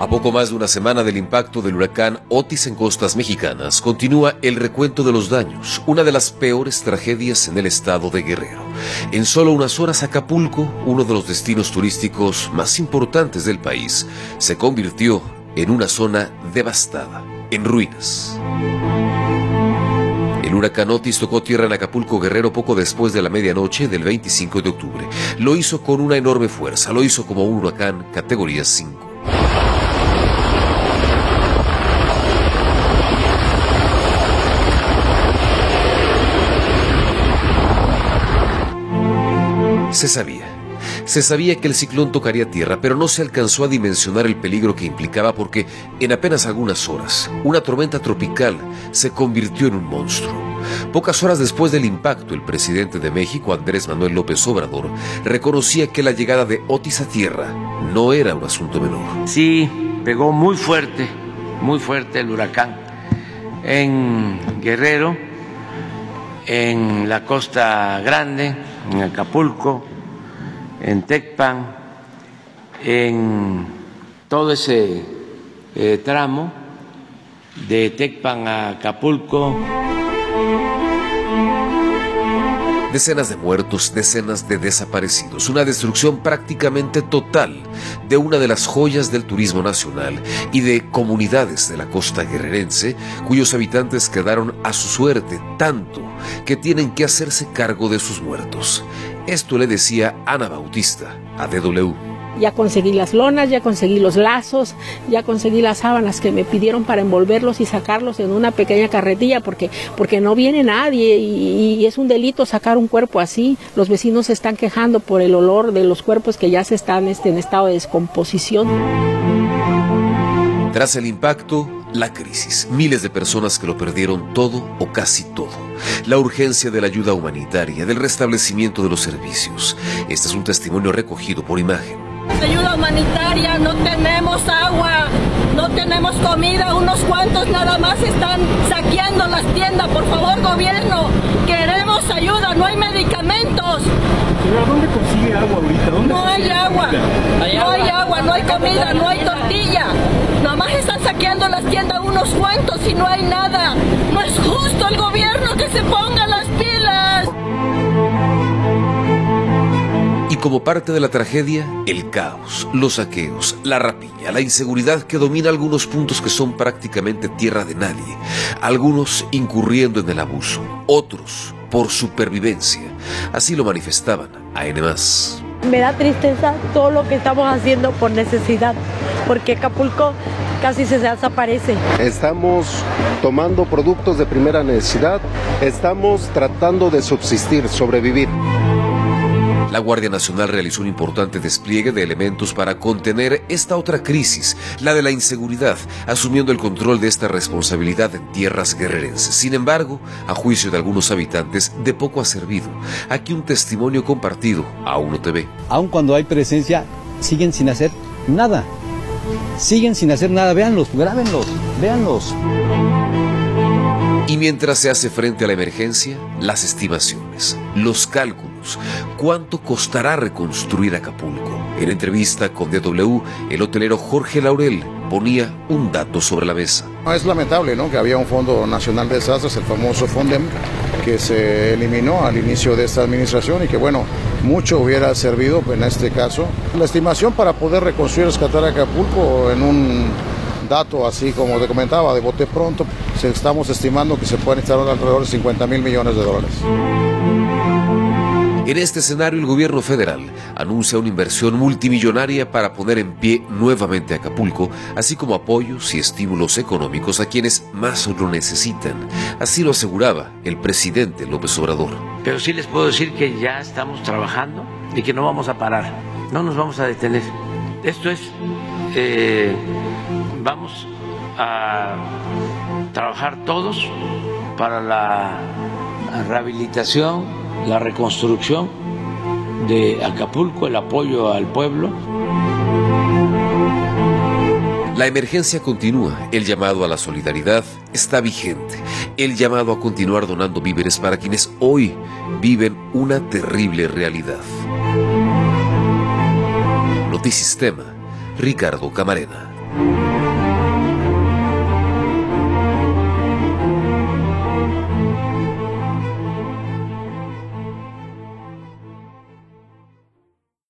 A poco más de una semana del impacto del huracán Otis en costas mexicanas, continúa el recuento de los daños, una de las peores tragedias en el estado de Guerrero. En solo unas horas, Acapulco, uno de los destinos turísticos más importantes del país, se convirtió en una zona devastada, en ruinas. El huracán Otis tocó tierra en Acapulco, Guerrero, poco después de la medianoche del 25 de octubre. Lo hizo con una enorme fuerza, lo hizo como un huracán categoría 5. Se sabía que el ciclón tocaría tierra, pero no se alcanzó a dimensionar el peligro que implicaba porque en apenas algunas horas, una tormenta tropical se convirtió en un monstruo. Pocas horas después del impacto, el presidente de México, Andrés Manuel López Obrador, reconocía que la llegada de Otis a tierra no era un asunto menor. Sí, pegó muy fuerte el huracán en Guerrero, en la Costa Grande, en Acapulco, en Tecpan, en todo ese tramo de Tecpan a Acapulco. Decenas de muertos, decenas de desaparecidos, una destrucción prácticamente total de una de las joyas del turismo nacional y de comunidades de la costa guerrerense, cuyos habitantes quedaron a su suerte tanto que tienen que hacerse cargo de sus muertos. Esto le decía Ana Bautista a DW. Ya conseguí las lonas, ya conseguí los lazos, ya conseguí las sábanas que me pidieron para envolverlos y sacarlos en una pequeña carretilla porque no viene nadie y es un delito sacar un cuerpo así. Los vecinos se están quejando por el olor de los cuerpos que ya se están en estado de descomposición. Tras el impacto, la crisis, miles de personas que lo perdieron todo o casi todo. La urgencia de la ayuda humanitaria, del restablecimiento de los servicios. Este es un testimonio recogido por imagen. Ayuda humanitaria, no tenemos agua, no tenemos comida, unos cuantos nada más están saqueando las tiendas. Por favor, gobierno, queremos ayuda, no hay medicamentos. Señora, ¿dónde consigue agua ahorita? No hay agua, no hay comida, no hay tortilla. Nada más están saqueando las tiendas unos cuantos y no hay nada. No es justo el gobierno que se ponga las pilas. Y como parte de la tragedia, el caos, los saqueos, la rapiña, la inseguridad que domina algunos puntos que son prácticamente tierra de nadie, algunos incurriendo en el abuso, otros por supervivencia. Así lo manifestaban a N+. Me da tristeza todo lo que estamos haciendo por necesidad, porque Acapulco casi se desaparece. Estamos tomando productos de primera necesidad, estamos tratando de subsistir, sobrevivir. La Guardia Nacional realizó un importante despliegue de elementos para contener esta otra crisis, la de la inseguridad, asumiendo el control de esta responsabilidad en tierras guerrerenses. Sin embargo, a juicio de algunos habitantes, de poco ha servido. Aquí un testimonio compartido a UNO TV. Aun cuando hay presencia, siguen sin hacer nada. Véanlos, grábenlos, véanlos. Y mientras se hace frente a la emergencia, las estimaciones, los cálculos, ¿cuánto costará reconstruir Acapulco? En entrevista con DW, el hotelero Jorge Laurel ponía un dato sobre la mesa. Es lamentable, ¿no?, que había un Fondo Nacional de Desastres, el famoso FONDEM, que se eliminó al inicio de esta administración y que, bueno, mucho hubiera servido en este caso. La estimación para poder reconstruir y rescatar Acapulco en un dato así como te comentaba, de bote pronto, estamos estimando que se pueden instalar alrededor de $50,000 millones. En este escenario, el gobierno federal anuncia una inversión multimillonaria para poner en pie nuevamente Acapulco, así como apoyos y estímulos económicos a quienes más lo necesitan. Así lo aseguraba el presidente López Obrador. Pero sí les puedo decir que ya estamos trabajando y que no vamos a parar, no nos vamos a detener. Esto es, vamos a trabajar todos para la rehabilitación, la reconstrucción de Acapulco, el apoyo al pueblo. La emergencia continúa, el llamado a la solidaridad está vigente, el llamado a continuar donando víveres para quienes hoy viven una terrible realidad. Notisistema, Ricardo Camarena.